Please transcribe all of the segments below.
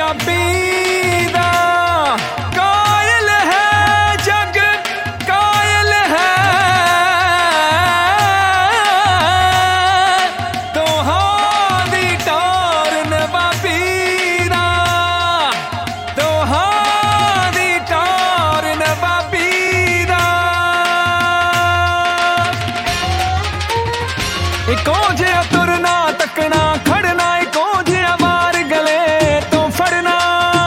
पंजाबी दा कायल है जग कायल है दोहां दी टार नवाबी दा दोहां दी टार नवाबी दा इको जिहा तुरना तकना खड़ना इको जिहा वार गले तो फड़ना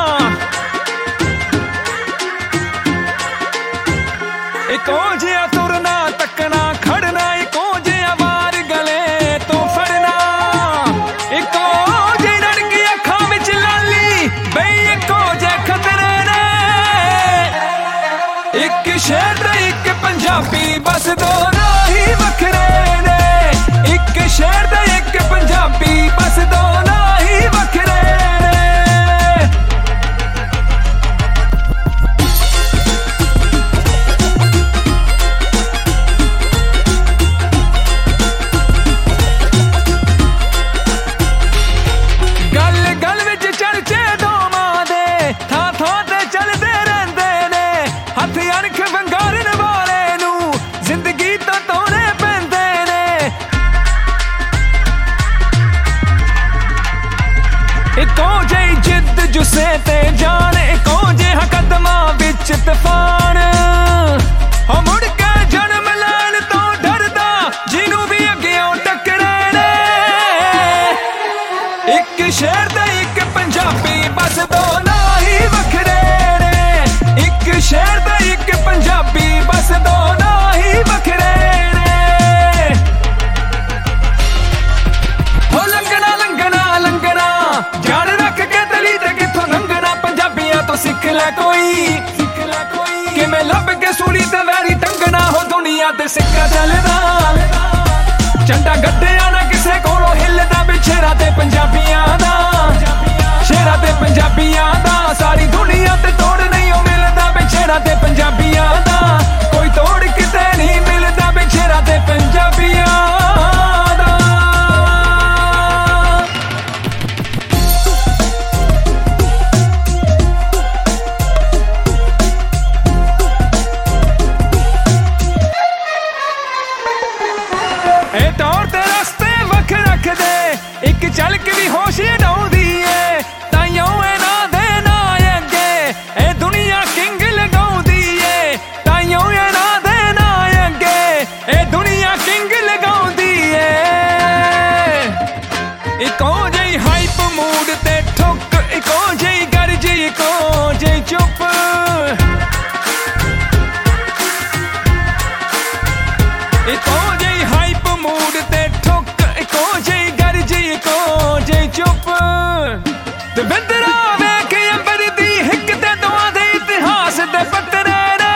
इको जिहा तुरना तकना खड़ना इको जिहा वार गले तो फड़ना इको जिही रड़की अखां विच लाली बई इको जिहे खतरे ने इक शहर ते इक पंजाबी बस दो राही वखरे ने इक शहर ते इक पंजाबी बस दो राही वखरे ने गल गल विच चर्चे दोवां दे थां थां ते चलदे रहिंदे ने हत्थ अणख वंगारन वाले नूं जिंदगी तो तोड़े पैंदे ने इको जेही जिद्द जुस्से ते जान इको जिहा कदमां विच तूफान हो मुड़ के जन्म लैण तो डरदा जिन्नू भी अग्गेओं टक्करे ने इक शहर ते इक पंजाबी बस दो राही वखरे ने इक शहर ते इक पंजाबी बस दो राही वखरे ने हो लंघना लंघना लंघना जान रख के तली ते किथों लंघना पंजाबियां तो सिख लै कोई किवें लभ के सूली ते वैरी टंगना हो दुनिया ते सिक्का चलदा झंडा गड्ढिया ना किसे कोलों हिलदा बिछेरा ते पंजाबियां दा शेरा ते पंजाबियां दा सारी दुनिया ते तोड़ नहीं हो मिलदा बिछेरा ते पंजाबियां दा कोई तोड़ किते नहीं मिलदा बिछेरा ते पंजाबियां दा ए टौर ते रस्ते वख रख दे इक झलक भी होश डाउंदी ए ताइयों ए ना दे ना अगे ए दुनिया किंग लगाउंदी ए ताइयों ए ना दे ना अगे ए दुनिया किंग लगाउंदी ए इको जेही हाइप मूड ते ठुक इको जेही गर्ज इको जेही चुप इको जेही हाइप मूड ते ठुक इको जेही गर्ज इको जेही चुप ते बिंदरा वेख अंबर दी हिक ते दुआ दे इतिहास दे पत्तरे ने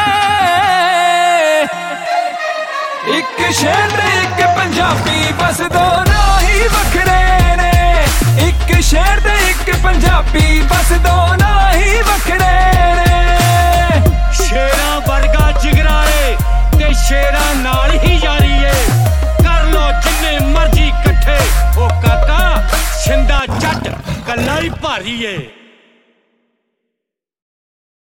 इक शहर ते इक पंजाबी बस दो राही वखरे ने इक शहर ते इक पंजाबी बस दो राही वखरे ने शेरां वर्गा जिगरा ए ते शेरां नाल ही यारी ए कर लो जिन्ने मर्जी इकट्ठे ओ काका छिंदा जट कल्ला ही भारी ए।